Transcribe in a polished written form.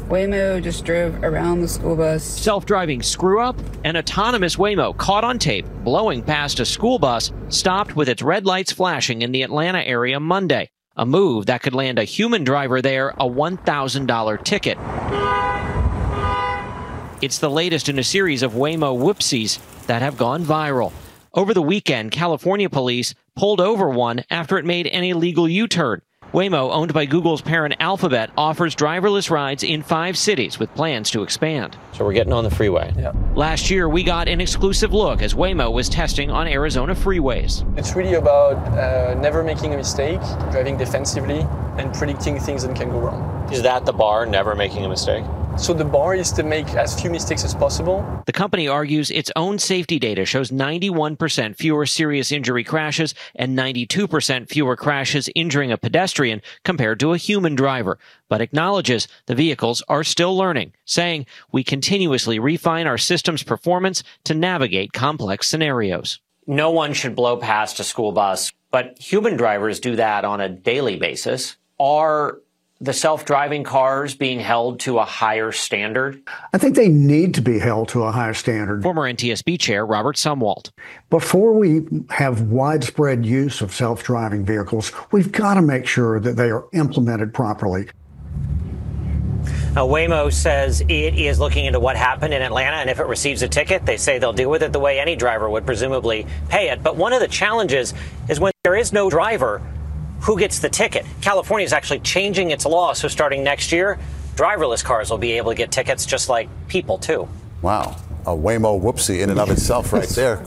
Waymo just drove around the school bus. Self-driving screw-up, an autonomous Waymo caught on tape blowing past a school bus stopped with its red lights flashing in the Atlanta area Monday, a move that could land a human driver there a $1,000 ticket. It's the latest in a series of Waymo whoopsies that have gone viral. Over the weekend, California police pulled over one after it made an illegal U-turn. Waymo, owned by Google's parent Alphabet, offers driverless rides in 5 cities with plans to expand. So we're getting on the freeway. Yeah. Last year, we got an exclusive look as Waymo was testing on Arizona freeways. It's really about never making a mistake, driving defensively, and predicting things that can go wrong. Is that the bar, never making a mistake? So the bar is to make as few mistakes as possible. The company argues its own safety data shows 91% fewer serious injury crashes and 92% fewer crashes injuring a pedestrian compared to a human driver, but acknowledges the vehicles are still learning, saying, "We continuously refine our system's performance to navigate complex scenarios." No one should blow past a school bus, but human drivers do that on a daily basis. Are the self-driving cars being held to a higher standard? I think they need to be held to a higher standard. Former NTSB Chair Robert Sumwalt. Before we have widespread use of self-driving vehicles, we've got to make sure that they are implemented properly. Now, Waymo says it is looking into what happened in Atlanta, and if it receives a ticket, they say they'll deal with it the way any driver would presumably pay it. But one of the challenges is when there is no driver, who gets the ticket? California is actually changing its law, so starting next year, driverless cars will be able to get tickets just like people, too. Wow. A Waymo whoopsie in and of itself right there.